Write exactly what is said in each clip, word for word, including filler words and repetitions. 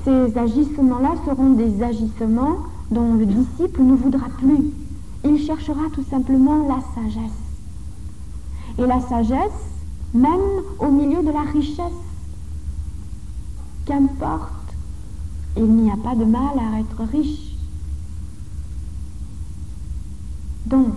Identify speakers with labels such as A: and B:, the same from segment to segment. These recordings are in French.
A: ces agissements-là seront des agissements dont le disciple ne voudra plus. Il cherchera tout simplement la sagesse. Et la sagesse, même au milieu de la richesse. Qu'importe, il n'y a pas de mal à être riche. Donc,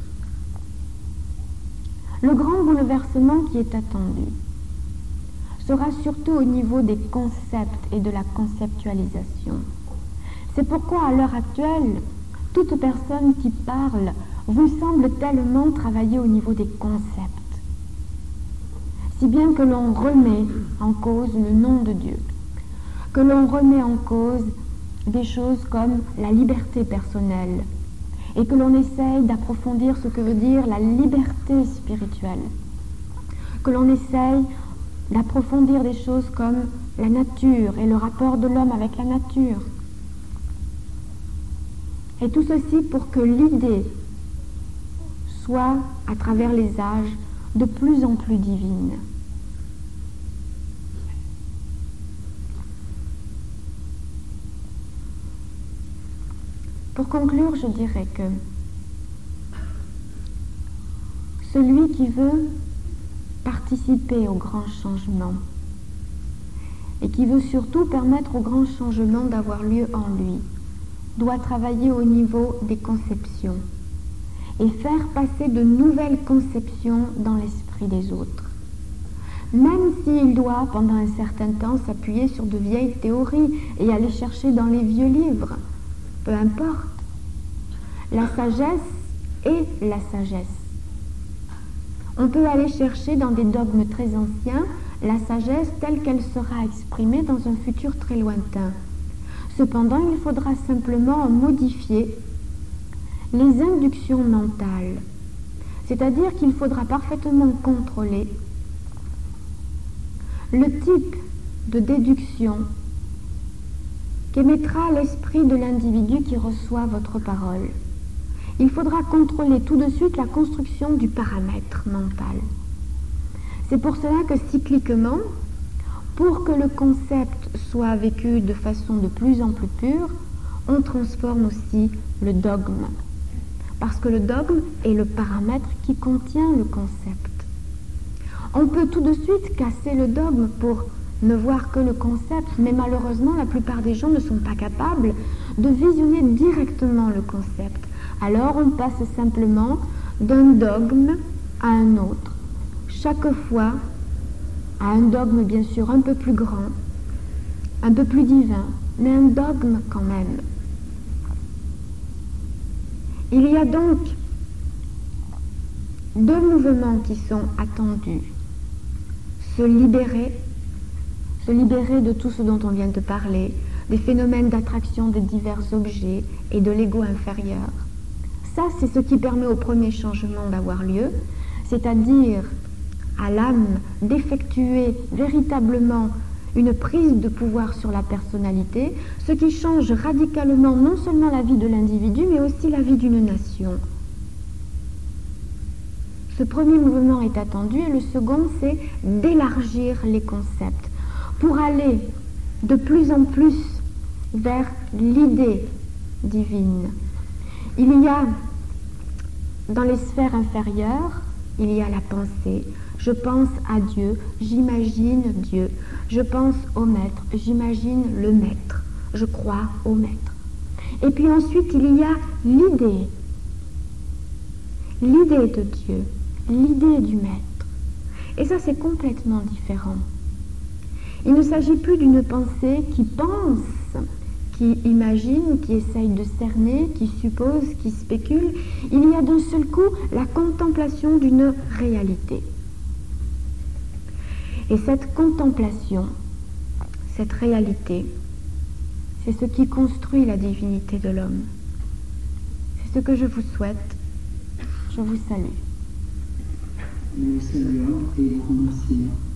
A: le grand bouleversement qui est attendu sera surtout au niveau des concepts et de la conceptualisation. C'est pourquoi, à l'heure actuelle, toute personne qui parle vous semble tellement travailler au niveau des concepts, si bien que l'on remet en cause le nom de Dieu, que l'on remet en cause des choses comme la liberté personnelle, et que l'on essaye d'approfondir ce que veut dire la liberté spirituelle, que l'on essaye d'approfondir des choses comme la nature et le rapport de l'homme avec la nature. Et tout ceci pour que l'idée soit, à travers les âges, de plus en plus divine. Pour conclure, je dirais que celui qui veut participer au grand changement et qui veut surtout permettre au grand changement d'avoir lieu en lui, doit travailler au niveau des conceptions et faire passer de nouvelles conceptions dans l'esprit des autres. Même s'il doit, pendant un certain temps, s'appuyer sur de vieilles théories et aller chercher dans les vieux livres, peu importe. La sagesse est la sagesse. On peut aller chercher dans des dogmes très anciens la sagesse telle qu'elle sera exprimée dans un futur très lointain. Cependant, il faudra simplement modifier les inductions mentales. C'est-à-dire qu'il faudra parfaitement contrôler le type de déduction qu'émettra l'esprit de l'individu qui reçoit votre parole. Il faudra contrôler tout de suite la construction du paramètre mental. C'est pour cela que cycliquement, pour que le concept soit vécu de façon de plus en plus pure, on transforme aussi le dogme. Parce que le dogme est le paramètre qui contient le concept. On peut tout de suite casser le dogme pour ne voir que le concept, mais malheureusement, la plupart des gens ne sont pas capables de visionner directement le concept. Alors, on passe simplement d'un dogme à un autre. Chaque fois, à un dogme bien sûr un peu plus grand, un peu plus divin, mais un dogme quand même. Il y a donc deux mouvements qui sont attendus. Se libérer, se libérer de tout ce dont on vient de parler, des phénomènes d'attraction de divers objets et de l'ego inférieur. Ça, c'est ce qui permet au premier changement d'avoir lieu, c'est-à-dire à l'âme d'effectuer véritablement une prise de pouvoir sur la personnalité, ce qui change radicalement non seulement la vie de l'individu, mais aussi la vie d'une nation. Ce premier mouvement est attendu et le second, c'est d'élargir les concepts pour aller de plus en plus vers l'idée divine. Il y a, dans les sphères inférieures, il y a la pensée. Je pense à Dieu, j'imagine Dieu. Je pense au maître, j'imagine le maître. Je crois au maître. Et puis ensuite, il y a l'idée. L'idée de Dieu, l'idée du maître. Et ça, c'est complètement différent. Il ne s'agit plus d'une pensée qui pense, qui imagine, qui essaye de cerner, qui suppose, qui spécule. Il y a d'un seul coup la contemplation d'une réalité. Et cette contemplation, cette réalité, c'est ce qui construit la divinité de l'homme. C'est ce que je vous souhaite. Je vous salue.
B: Nous saluons et vous remercions.